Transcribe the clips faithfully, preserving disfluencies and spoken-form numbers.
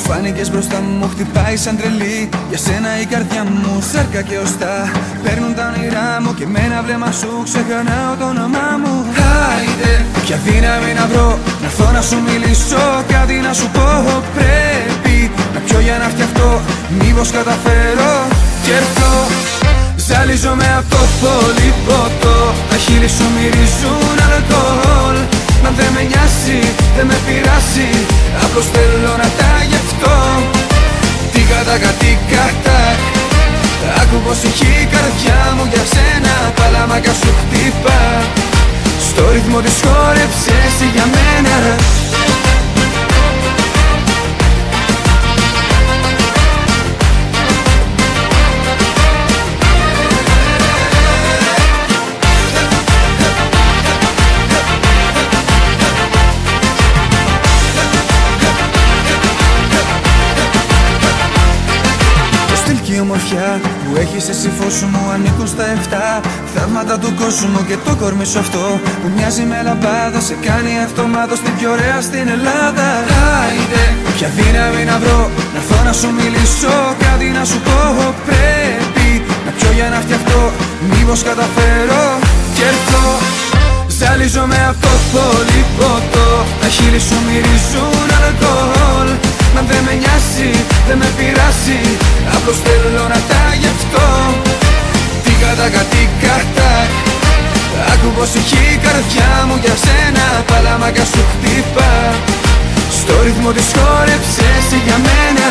Φάνηκες μπροστά μου, χτυπάει σαν τρελή. Για σένα η καρδιά μου σάρκα και οστά. Παίρνουν τα όνειρά μου και με ένα βλέμμα σου ξεχνάω το όνομά μου. Άιντε, ποια δύναμη να βρω, να έρθω να σου μιλήσω, κάτι να σου πω. Πρέπει να πιω για να φτιαχτώ, μήπως καταφέρω κι έρθω. Ζαλίζομαι από το πολύ ποτό, τα χείλη σου μυρίζουν αλκοόλ. Μα δεν με νοιάζει, δεν με πειράζει, απλώς θέλω να τα γευτώ. Τι κατάκα, τι κατάκ, άκου πως έχει η καρδιά μου για σένα. Παλαμάκα σου χτύπα, στο ρυθμό της χόρεψες εσύ για μένα. Η ομορφιά που έχεις εσύ φως μου ανήκουν στα εφτά θαύματα του κόσμου και το κορμί σου αυτό που μοιάζει με λαμπάδα σε κάνει αυτομάτως την πιο ωραία στην Ελλάδα. Άιντε, ποια δύναμη να βρω, να έρθω να σου μιλήσω, κάτι να σου πω. Πρέπει να πιω για να φτιαχτώ, μήπως καταφέρω κι έρθω. Ζαλίζομαι από το πολύ ποτό, τα χείλη σου μυρίζουν αλκοόλ. Μα δεν με νοιάζει, δεν με πειράζει, απλώς θέλω να τα γευτώ. Τι κατάκα, τι κατάκ, άκου πως έχει η καρδιά μου για σένα. Παλαμάκα σου χτύπα, στο ρυθμό της χόρεψες εσύ για μένα.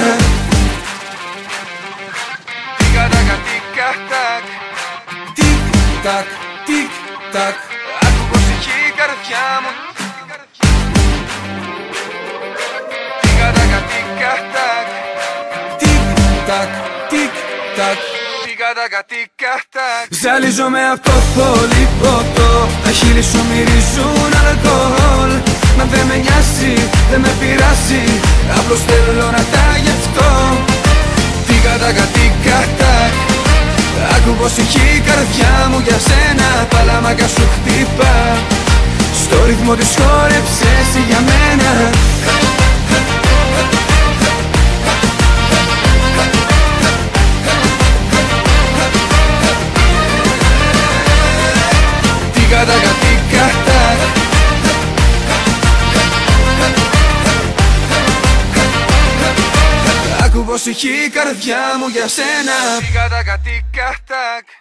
Τι κατάκα, τι κατάκ, τικ τακ, τικ τακ, άκου πως έχει η καρδιά μου. Ζαλίζομαι από το πολύ ποτό, τα χείλη σου μυρίζουν αλκοόλ. Μα δεν με νοιάζει, δεν με πειράζει, απλώς θέλω να τα γευτώ. Τι κατάκα, τι κατάκ, άκου πως έχει η καρδιά μου για σένα. Παλαμάκα σου χτύπα, στο ρυθμό της χόρεψες εσύ για μένα. Κατάκα, τι κατάκ, άκου πως έχει η καρδιά μου για σένα. Τι κατάκα, τι κατάκ.